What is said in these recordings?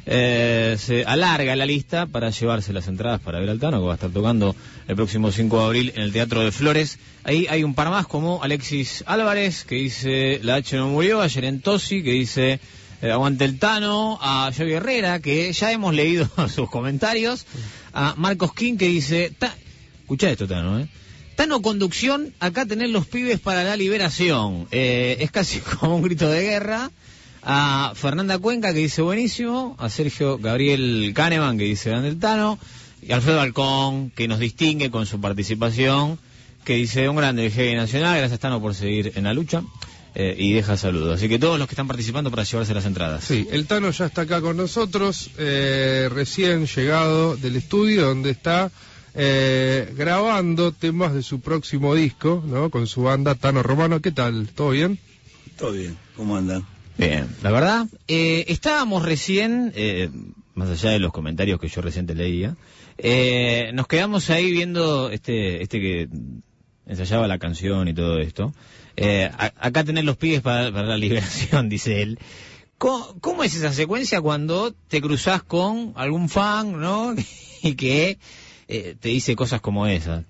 se alarga la lista para llevarse las entradas para ver al Tano, que va a estar tocando el próximo 5 de abril en el Teatro de Flores. Ahí hay un par más, como Alexis Álvarez, que dice la H no murió, a Yerentosi, que dice aguante el Tano, a Joey Herrera, que ya hemos leído sus comentarios, a Marcos King, que dice, escuchá esto, Tano, Tano conducción, acá tener los pibes para la liberación, es casi como un grito de guerra. A Fernanda Cuenca, que dice buenísimo, a Sergio Gabriel Kahneman, que dice grande el Tano, y Alfredo Alcón, que nos distingue con su participación, que dice un grande del heavy nacional, gracias Tano por seguir en la lucha, y deja saludos. Así que todos los que están participando para llevarse las entradas. Sí, el Tano ya está acá con nosotros, recién llegado del estudio donde está grabando temas de su próximo disco, ¿no? Con su banda Tano Romano. ¿Qué tal? ¿Todo bien? Todo bien, ¿cómo andan? Bien, la verdad, estábamos recién, más allá de los comentarios que yo recién te leía, nos quedamos ahí viendo este que ensayaba la canción y todo esto. Acá tenés los pibes para la liberación, dice él. ¿Cómo es esa secuencia cuando te cruzás con algún fan, ¿no? Y que te dice cosas como esas?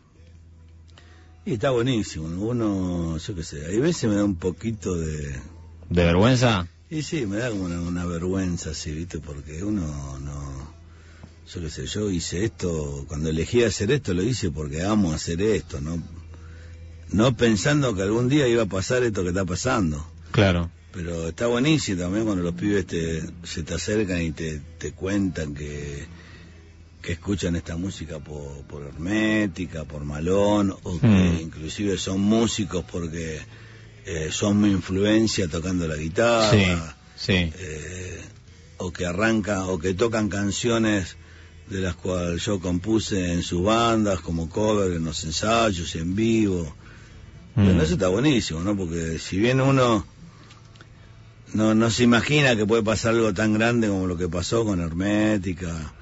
Y está buenísimo, uno, yo qué sé, hay veces me da un poquito ¿De vergüenza? Y sí, me da como una vergüenza, así, ¿viste? Porque uno no... Yo qué sé, yo hice esto, cuando elegí hacer esto, lo hice porque amo hacer esto, no pensando que algún día iba a pasar esto que está pasando. Claro. Pero está buenísimo también cuando los pibes se te acercan y te cuentan que escuchan esta música por Hermética, por Malón, o que inclusive son músicos porque... son mi influencia tocando la guitarra, sí. O que tocan canciones de las cuales yo compuse en sus bandas como cover, en los ensayos, en vivo. Bueno, eso está buenísimo, ¿no? Porque si bien uno no se imagina que puede pasar algo tan grande como lo que pasó con Hermética,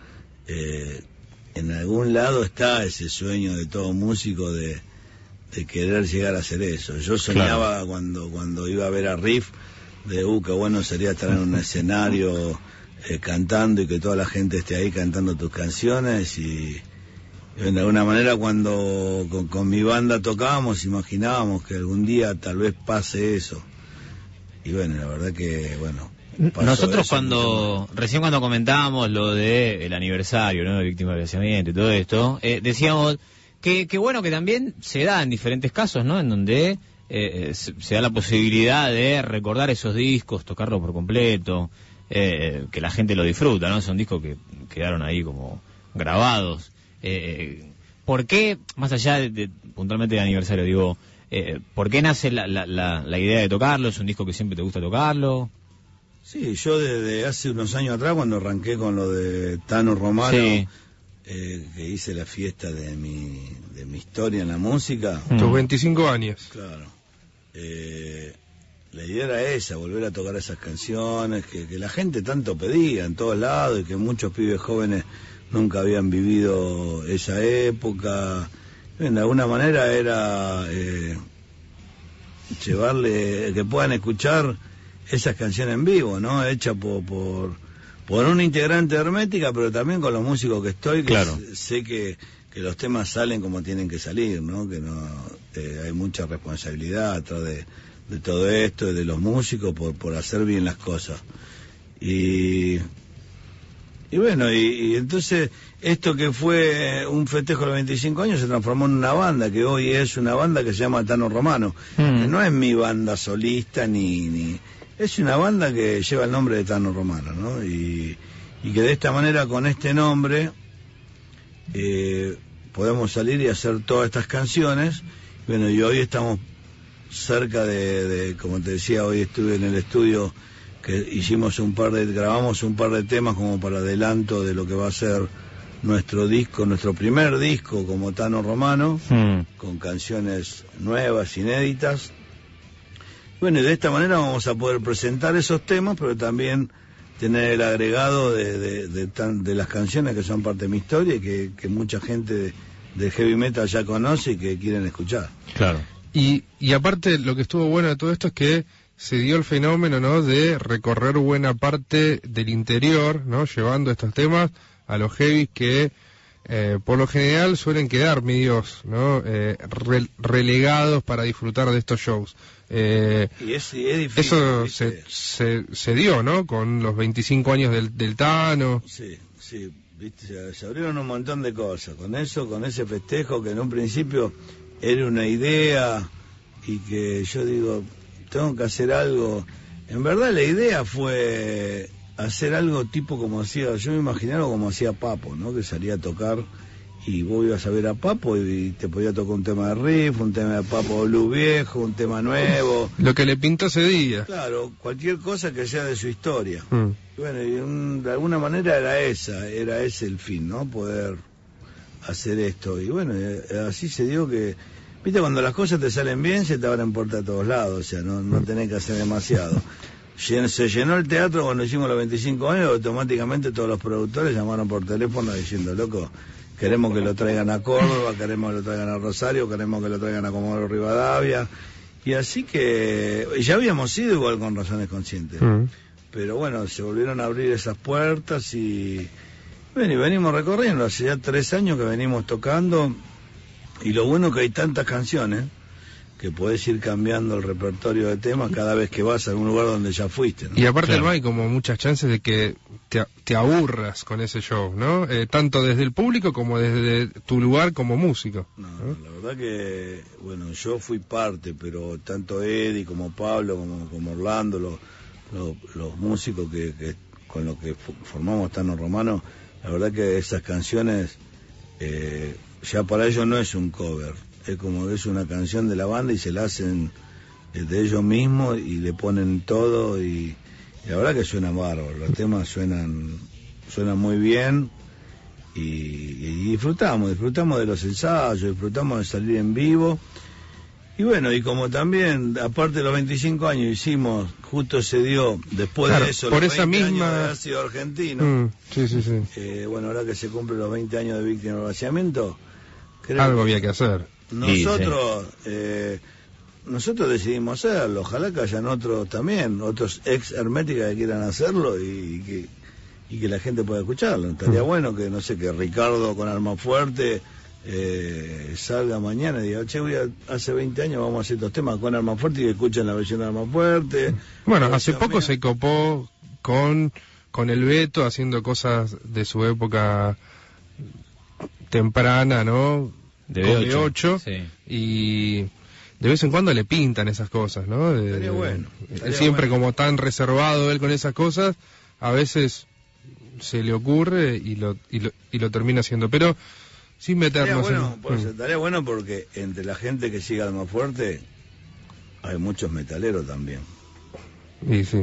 en algún lado está ese sueño de todo músico de querer llegar a hacer eso. Yo soñaba, claro, cuando iba a ver a Riff, qué bueno sería estar en un escenario cantando y que toda la gente esté ahí cantando tus canciones, y de alguna manera cuando con mi banda tocábamos, imaginábamos que algún día tal vez pase eso. Y bueno, la verdad que, bueno... Nosotros recién cuando comentábamos lo de el aniversario, ¿no? De Víctimas del Vaciamiento y todo esto, decíamos... Que bueno que también se da en diferentes casos, ¿no? En donde se da la posibilidad de recordar esos discos, tocarlos por completo, que la gente lo disfruta, ¿no? Son discos que quedaron ahí como grabados. ¿Por qué, más allá de puntualmente del aniversario, digo, por qué nace la idea de tocarlo? ¿Es un disco que siempre te gusta tocarlo? Sí, yo desde hace unos años atrás, cuando arranqué con lo de Tano Romano... Sí. Que hice la fiesta de mi historia en la música. Tus 25 años. Claro. La idea era esa, volver a tocar esas canciones que la gente tanto pedía en todos lados, y que muchos pibes jóvenes nunca habían vivido esa época. De alguna manera era llevarle, que puedan escuchar esas canciones en vivo, ¿no? Hechas por un integrante de Hermética, pero también con los músicos que estoy, que claro, sé que los temas salen como tienen que salir, ¿no? Que no hay mucha responsabilidad atrás de todo esto, de los músicos, por hacer bien las cosas. Y bueno, y entonces esto que fue un festejo de los 25 años se transformó en una banda, que hoy es una banda que se llama Tano Romano, que no es mi banda solista ni es una banda que lleva el nombre de Tano Romano, ¿no? Y que de esta manera, con este nombre, podemos salir y hacer todas estas canciones. Bueno, y hoy estamos cerca de como te decía, hoy estuve en el estudio, que grabamos un par de temas como para adelanto de lo que va a ser nuestro primer disco como Tano Romano, con canciones nuevas, inéditas. Bueno, y de esta manera vamos a poder presentar esos temas, pero también tener el agregado de las canciones que son parte de mi historia y que mucha gente de heavy metal ya conoce y que quieren escuchar. Claro. Y aparte, lo que estuvo bueno de todo esto es que se dio el fenómeno, ¿no?, de recorrer buena parte del interior, ¿no?, llevando estos temas a los heavies que por lo general suelen quedar medios, ¿no?, relegados para disfrutar de estos shows. Y es difícil, eso se dio, ¿no?, con los 25 años del Tano. Sí, viste, se abrieron un montón de cosas con eso, con ese festejo que en un principio era una idea y que yo digo, tengo que hacer algo. En verdad la idea fue hacer algo tipo como hacía, yo me imaginaba como hacía Papo, ¿no?, que salía a tocar y vos ibas a ver a Papo y te podía tocar un tema de riff, un tema de Papo Blue viejo, un tema nuevo. Lo que le pintó ese día. Claro, cualquier cosa que sea de su historia. Bueno, y de alguna manera era ese el fin, ¿no?, poder hacer esto. Y bueno, así se dio que, viste, cuando las cosas te salen bien, se te abren puertas a todos lados, o sea, no tenés que hacer demasiado. Se llenó el teatro cuando hicimos los 25 años, automáticamente todos los productores llamaron por teléfono diciendo, loco, queremos que lo traigan a Córdoba, queremos que lo traigan a Rosario, queremos que lo traigan a Comodoro Rivadavia. Y así que ya habíamos ido igual con Razones Conscientes. Pero bueno, se volvieron a abrir esas puertas y bueno, y venimos recorriendo. Hace ya 3 años que venimos tocando y lo bueno que hay tantas canciones que podés ir cambiando el repertorio de temas cada vez que vas a algún lugar donde ya fuiste, ¿no? Y aparte no hay como muchas chances de que te aburras con ese show, ¿no? Tanto desde el público como desde tu lugar como músico. No, la verdad que, bueno, yo fui parte, pero tanto Eddie como Pablo, como Orlando, los músicos que con los que formamos Tano Romano, la verdad que esas canciones, ya para ellos no es un cover. Es como que es una canción de la banda y se la hacen de ellos mismos y le ponen todo y la verdad que suena bárbaro, los temas suenan muy bien y disfrutamos de los ensayos, disfrutamos de salir en vivo y bueno, y como también aparte de los 25 años hicimos, justo se dio después de eso, por los esa 20 misma... años de haber sido argentino, sí. Bueno, ahora que se cumplen los 20 años de Víctima del Vaciamiento, algo había que hacer. Nosotros decidimos hacerlo, ojalá que hayan otros también, otros ex Hermética que quieran hacerlo y que la gente pueda escucharlo. Estaría bueno que, no sé, que Ricardo con Almafuerte salga mañana y diga, che, hace 20 años vamos a hacer estos temas con Almafuerte y que escuchen la versión de Almafuerte. Bueno, hace poco se copó con el Beto haciendo cosas de su época temprana, ¿no? De B8, sí. Y de vez en cuando le pintan esas cosas, ¿no? Estaría bueno. Siempre como tan reservado él con esas cosas, a veces se le ocurre y lo termina haciendo, pero sin meternos estaría bueno porque entre la gente que sigue Almafuerte hay muchos metaleros también. Y sí.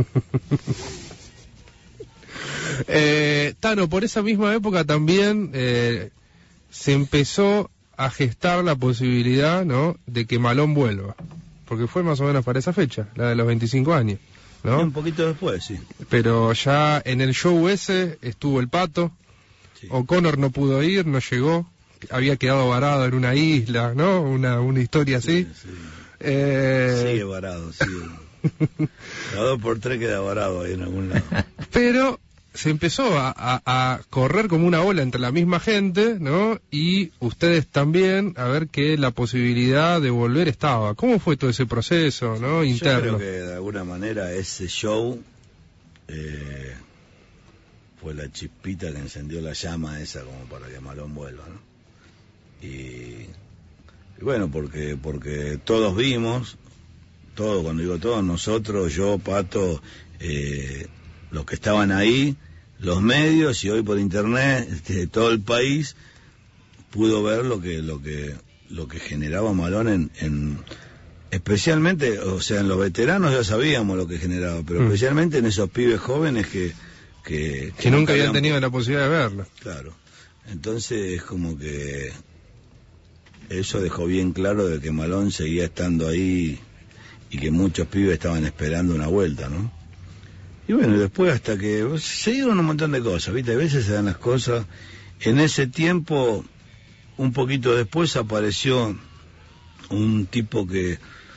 Tano, por esa misma época también se empezó a gestar la posibilidad, ¿no?, de que Malón vuelva, porque fue más o menos para esa fecha, la de los 25 años, ¿no? Un poquito después, sí. Pero ya en el show ese estuvo el Pato, sí. O'Connor no pudo ir, no llegó, había quedado varado en una isla, ¿no? Una historia así. Sí. Sigue varado, sigue. Cada 2 por 3 queda varado ahí en algún lado. Pero se empezó a correr como una ola entre la misma gente, ¿no? Y ustedes también, a ver que la posibilidad de volver estaba. ¿Cómo fue todo ese proceso, ¿no?, interno? Yo creo que de alguna manera ese show fue la chispita que encendió la llama esa como para que Malón vuelva, ¿no? Y bueno, porque todos vimos, cuando digo todos, nosotros, yo, Pato, los que estaban ahí, los medios y hoy por internet, todo el país pudo ver lo que generaba Malón en especialmente, o sea, en los veteranos ya sabíamos lo que generaba, pero especialmente en esos pibes jóvenes que nunca habían tenido la posibilidad de verlo. Claro. Entonces es como que eso dejó bien claro de que Malón seguía estando ahí y que muchos pibes estaban esperando una vuelta, ¿no? Y bueno, después hasta que se dieron un montón de cosas, ¿viste? A veces se dan las cosas. En ese tiempo, un poquito después, apareció un tipo que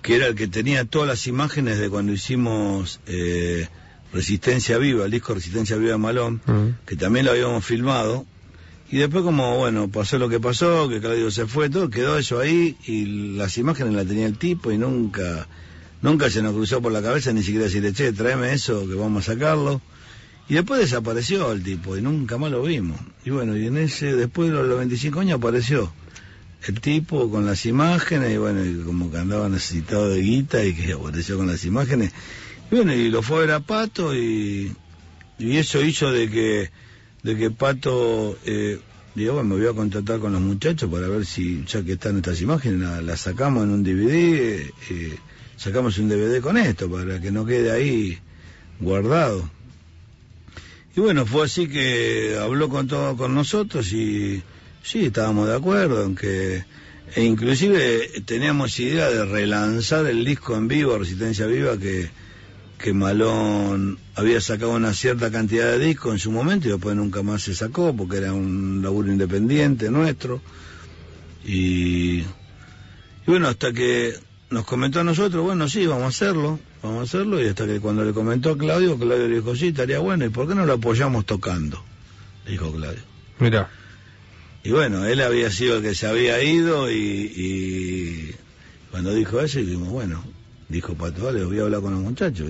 que era el que tenía todas las imágenes de cuando hicimos Resistencia Viva, el disco Resistencia Viva de Malón, que también lo habíamos filmado. Y después, como bueno, pasó lo que pasó, que Claudio se fue, todo, quedó eso ahí, y las imágenes las tenía el tipo, y nunca se nos cruzó por la cabeza ni siquiera decirle, che, tráeme eso, que vamos a sacarlo. Y después desapareció el tipo, y nunca más lo vimos. Y bueno, y en ese, después de los 25 años apareció el tipo con las imágenes, y bueno, y como que andaba necesitado de guita, y que apareció con las imágenes. Y bueno, y lo fue a ver a Pato, y eso hizo de que Pato, digo, bueno, me voy a contratar con los muchachos para ver si, ya que están estas imágenes, las sacamos en un DVD, sacamos un DVD con esto, para que no quede ahí guardado. Y bueno, fue así que habló con nosotros, y sí, estábamos de acuerdo en que, e inclusive teníamos idea de relanzar el disco en vivo, Resistencia Viva, que Malón había sacado una cierta cantidad de discos en su momento y después nunca más se sacó porque era un laburo independiente nuestro. Y bueno, hasta que nos comentó a nosotros, bueno, sí, vamos a hacerlo, y hasta que cuando le comentó a Claudio le dijo, sí, estaría bueno, ¿y por qué no lo apoyamos tocando? Le dijo Claudio. Mirá. Y bueno, él había sido el que se había ido, y cuando dijo eso, dijimos, bueno, dijo Pato, vale, voy a hablar con los muchachos,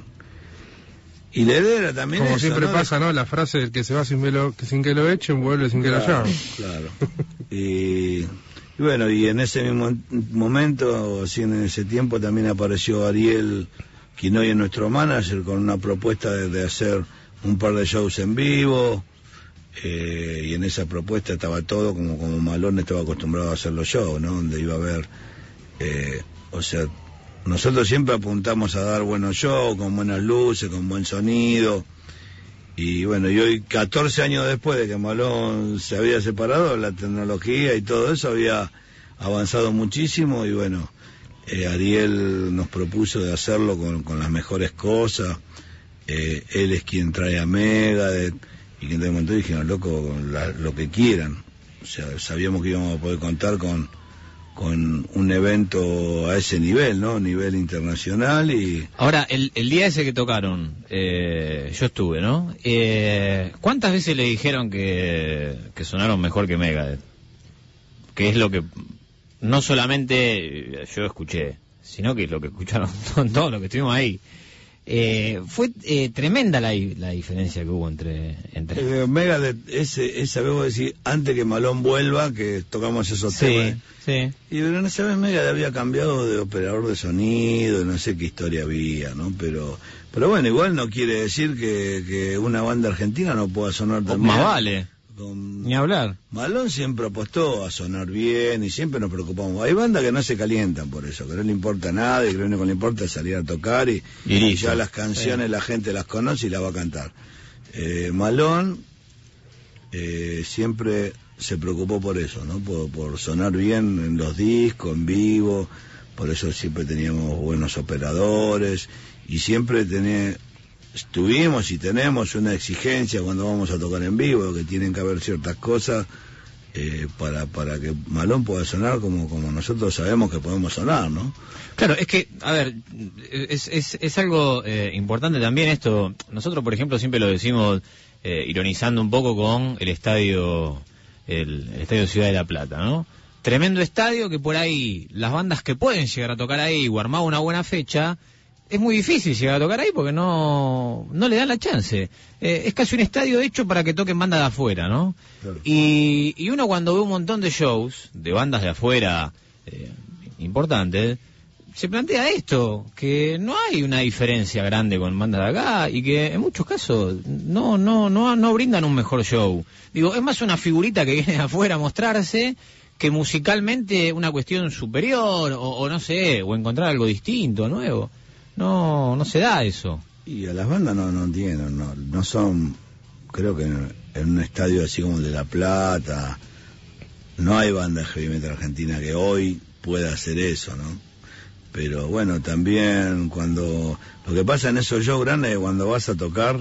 y la idea era también como eso, siempre, ¿no? Pasa, ¿no? La frase del que se va sin que lo echen, vuelve sin que lo llamen. Claro. Y bueno, y en ese mismo momento, así en ese tiempo, también apareció Ariel, quien hoy es nuestro manager, con una propuesta de hacer un par de shows en vivo, y en esa propuesta estaba todo como Malón estaba acostumbrado a hacer los shows, ¿no? Donde iba a haber, o sea, nosotros siempre apuntamos a dar buenos shows, con buenas luces, con buen sonido. Y bueno, y hoy, 14 años después de que Malón se había separado, la tecnología y todo eso había avanzado muchísimo, y bueno, Ariel nos propuso de hacerlo con las mejores cosas. Él es quien trae a Megadeth, y quien te comentó, y dijeron, loco, lo que quieran. O sea, sabíamos que íbamos a poder contar con un evento a ese nivel, ¿no? Nivel internacional. Y ahora, el día ese que tocaron, yo estuve, ¿no? ¿Cuántas veces le dijeron que sonaron mejor que Megadeth? Que es lo que no solamente yo escuché, sino que lo que escucharon todos los que estuvimos ahí. Fue tremenda la diferencia que hubo entre Megadeth, esa vez vos decís, antes que Malón vuelva, que tocamos esos temas. Sí. Y pero en esa vez Megadeth había cambiado de operador de sonido, no sé qué historia había, ¿no? Pero bueno, igual no quiere decir que una banda argentina no pueda sonar tan bien. Más vale. Ni hablar. Malón siempre apostó a sonar bien y siempre nos preocupamos. Hay bandas que no se calientan por eso, que no le importa nada, y que lo único que le importa es salir a tocar, y ya las canciones la gente las conoce y las va a cantar. Malón siempre se preocupó por eso, ¿no? Por sonar bien en los discos, en vivo. Por eso siempre teníamos buenos operadores, y siempre tuvimos y tenemos una exigencia cuando vamos a tocar en vivo, que tienen que haber ciertas cosas para que Malón pueda sonar como nosotros sabemos que podemos sonar, ¿no? Claro, es que, a ver, es algo importante también esto. Nosotros, por ejemplo, siempre lo decimos ironizando un poco con el estadio Ciudad de la Plata, ¿no? Tremendo estadio que por ahí las bandas que pueden llegar a tocar ahí o armar una buena fecha, es muy difícil llegar a tocar ahí porque no le dan la chance. Es casi un estadio hecho para que toquen bandas de afuera, ¿no? Claro. Y uno cuando ve un montón de shows de bandas de afuera importantes, se plantea esto, que no hay una diferencia grande con bandas de acá, y que en muchos casos no brindan un mejor show. Digo, es más una figurita que viene de afuera a mostrarse que musicalmente una cuestión superior, o no sé, o encontrar algo distinto, nuevo. No se da eso. Y a las bandas no tienen, no son, creo que en un estadio así como el de La Plata, no hay banda de heavy metal argentina que hoy pueda hacer eso, ¿no? Pero bueno, también cuando lo que pasa en esos shows grandes, cuando vas a tocar,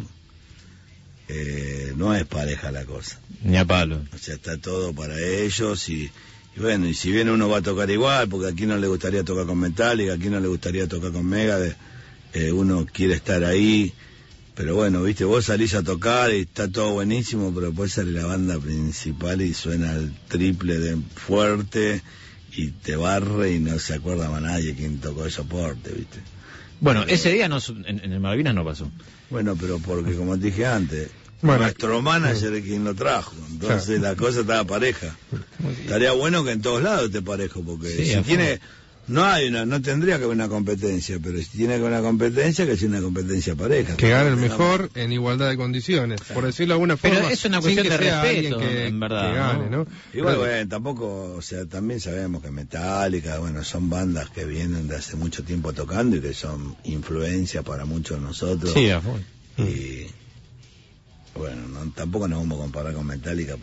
no es pareja la cosa. Ni a palo. O sea, está todo para ellos, y Y bueno, y si bien uno va a tocar igual, porque aquí no le gustaría tocar con Metallica, aquí no le gustaría tocar con Megadeth, uno quiere estar ahí, pero bueno, viste, vos salís a tocar y está todo buenísimo, pero después sale la banda principal y suena el triple de fuerte y te barre y no se acuerda más nadie quién tocó el soporte, viste. Bueno, ese día en el Malvinas no pasó. Bueno, pero porque como te dije antes, nuestro manager es quien lo trajo, entonces la cosa estaba pareja. Estaría bueno que en todos lados esté parejo, porque si tiene, no tendría que haber una competencia, pero si tiene que haber una competencia, que sea una competencia pareja. Que gane el mejor en igualdad de condiciones, por decirlo de alguna forma. Pero es una cuestión de respeto, en verdad. Que gane, ¿no? Igual, bueno, tampoco, o sea, también sabemos que Metallica, bueno, son bandas que vienen de hace mucho tiempo tocando y que son influencia para muchos de nosotros. Sí, y bueno, tampoco nos vamos a comparar con Metallica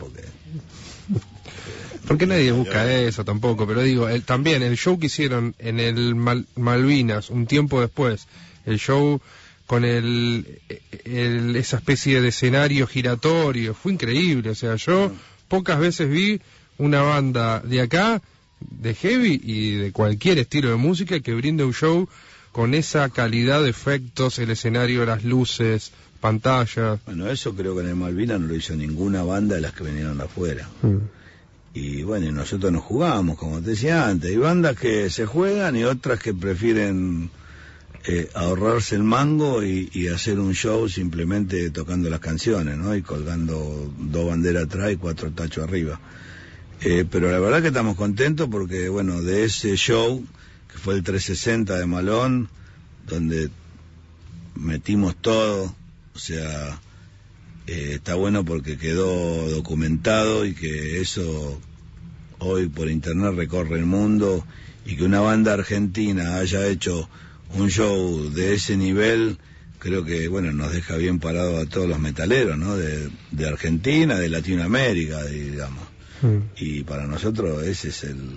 porque nadie busca eso tampoco, pero digo, también el show que hicieron en el Malvinas un tiempo después, el show con esa especie de escenario giratorio, fue increíble. O sea, yo pocas veces vi una banda de acá, de heavy y de cualquier estilo de música, que brinde un show con esa calidad de efectos, el escenario, las luces, pantalla. Bueno, eso creo que en el Malvinas no lo hizo ninguna banda de las que vinieron de afuera. Y bueno, y nosotros nos jugamos, como te decía antes. Hay bandas que se juegan y otras que prefieren ahorrarse el mango y hacer un show simplemente tocando las canciones, ¿no? Y colgando 2 banderas atrás y 4 tachos arriba. Pero la verdad que estamos contentos porque, bueno, de ese show, que fue el 360 de Malón, donde metimos todo, o sea, está bueno porque quedó documentado y que eso hoy por internet recorre el mundo, y que una banda argentina haya hecho un show de ese nivel, creo que, bueno, nos deja bien parados a todos los metaleros, ¿no? De Argentina, de Latinoamérica, digamos. Y para nosotros ese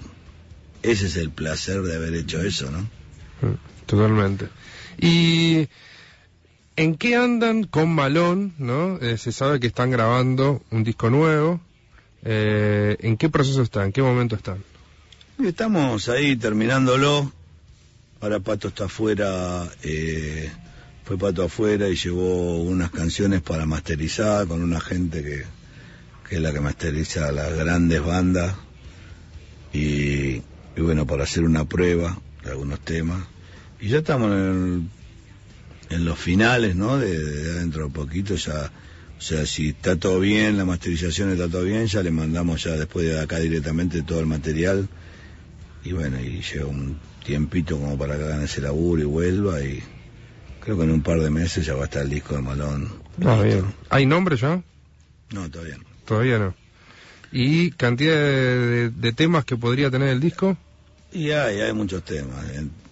es el placer de haber hecho eso, ¿no? Totalmente. Y ¿en qué andan con Malón, no? Se sabe que están grabando un disco nuevo. ¿En qué proceso están? ¿En qué momento están? Estamos ahí terminándolo. Ahora Pato está afuera, fue Pato afuera y llevó unas canciones para masterizar con una gente que es la que masteriza las grandes bandas. Y bueno, para hacer una prueba de algunos temas. Y ya estamos en los finales, ¿no? De dentro de poquito ya, o sea, si está todo bien, la masterización está todo bien, ya le mandamos ya después de acá directamente todo el material. Y bueno, y lleva un tiempito como para que hagan ese laburo y vuelva, y creo que en un par de meses ya va a estar el disco de Malón. Bien. ¿Hay nombre ya? No, todavía no. Todavía no. ¿Y cantidad de temas que podría tener el disco? Y hay muchos temas,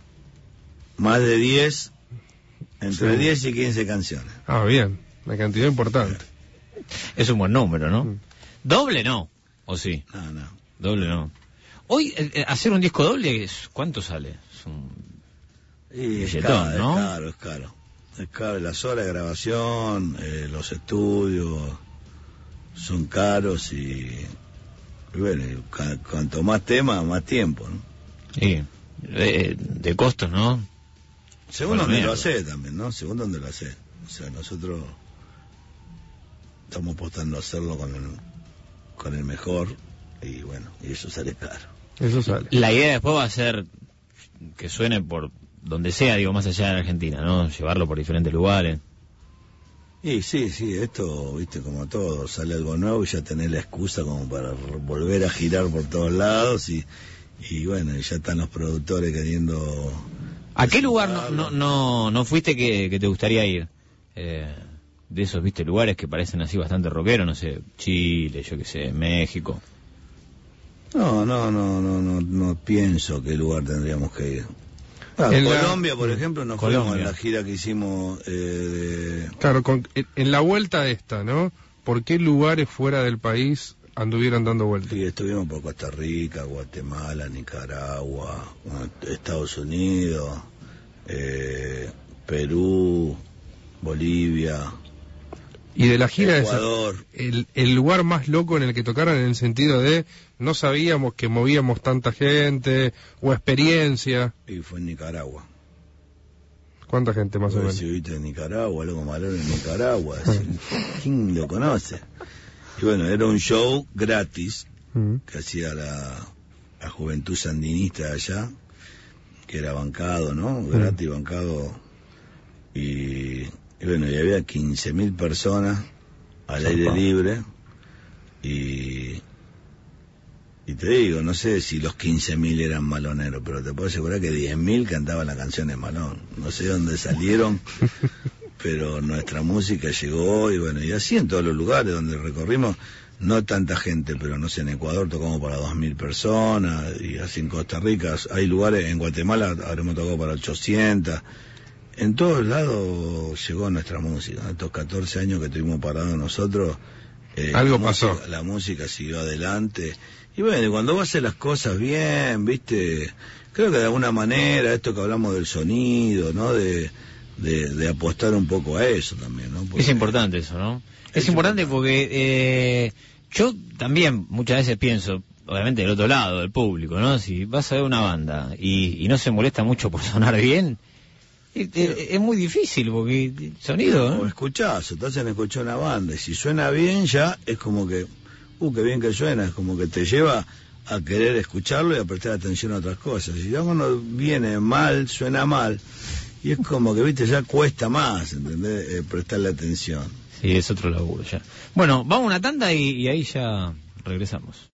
más de 10, entre 10 y 15 canciones. Bien, una cantidad importante. Es un buen número, ¿no? ¿Doble no? ¿O sí? No. Doble no. Hoy, hacer un disco doble, ¿cuánto sale? Es un billetón, ¿no? Es caro. Las horas de grabación, los estudios son caros y bueno, cuanto más temas, más tiempo, ¿no? Sí, de costos, ¿no? Según donde lo hace también, ¿no? Según donde lo hace. O sea, nosotros estamos apostando a hacerlo con el mejor, y bueno, y eso sale caro. Eso sale. La idea después va a ser que suene por donde sea, digo, más allá de la Argentina, ¿no? Llevarlo por diferentes lugares. Y sí, esto, viste, como todo, sale algo nuevo y ya tenés la excusa como para volver a girar por todos lados, y bueno, ya están los productores queriendo... ¿A qué lugar no fuiste que te gustaría ir? De esos, viste, lugares que parecen así bastante rockeros, no sé, Chile, yo qué sé, México. No pienso qué lugar tendríamos que ir. En Colombia, por ejemplo, nos fuimos en la gira que hicimos Claro, en la vuelta esta, ¿no? ¿Por qué lugares fuera del país anduvieron dando vueltas? Sí, estuvimos por Costa Rica, Guatemala, Nicaragua, Estados Unidos, Perú, Bolivia. Y de la gira Ecuador. el lugar más loco en el que tocaron, en el sentido de no sabíamos que movíamos tanta gente, o experiencia. Y fue en Nicaragua. ¿Cuánta gente más o menos? Si viste en Nicaragua, luego Malón en Nicaragua, ¿quién lo conoce? Y bueno, era un show gratis que hacía la juventud sandinista de allá, que era bancado, ¿no? Gratis, bancado. Y bueno, y había 15.000 personas al aire libre. Y te digo, no sé si los 15.000 eran maloneros, pero te puedo asegurar que 10.000 cantaban la canción de Malón. No sé dónde salieron, pero nuestra música llegó, y bueno, y así en todos los lugares donde recorrimos, no tanta gente, pero no sé, en Ecuador tocamos para 2.000 personas, y así en Costa Rica, hay lugares, en Guatemala habremos tocado para 800. En todos lados llegó nuestra música. Estos 14 años que estuvimos parados nosotros, algo pasó. La música siguió adelante. Y bueno, cuando vos haces las cosas bien, viste, creo que de alguna manera, esto que hablamos del sonido, ¿no? De apostar un poco a eso también, ¿no? Porque es importante eso, ¿no? Es importante porque yo también muchas veces pienso, obviamente del otro lado, del público, ¿no? Si vas a ver una banda y no se molesta mucho por sonar bien, es muy difícil, porque sonido, ¿no? O escuchás, estás en escuchar una banda, y si suena bien ya es como que, qué bien que suena, es como que te lleva a querer escucharlo y a prestar atención a otras cosas. Si ya cuando viene mal, suena mal, y es como que, viste, ya cuesta más, ¿entendés? Prestarle atención. Sí, es otro laburo ya. Bueno, vamos a una tanda y ahí ya regresamos.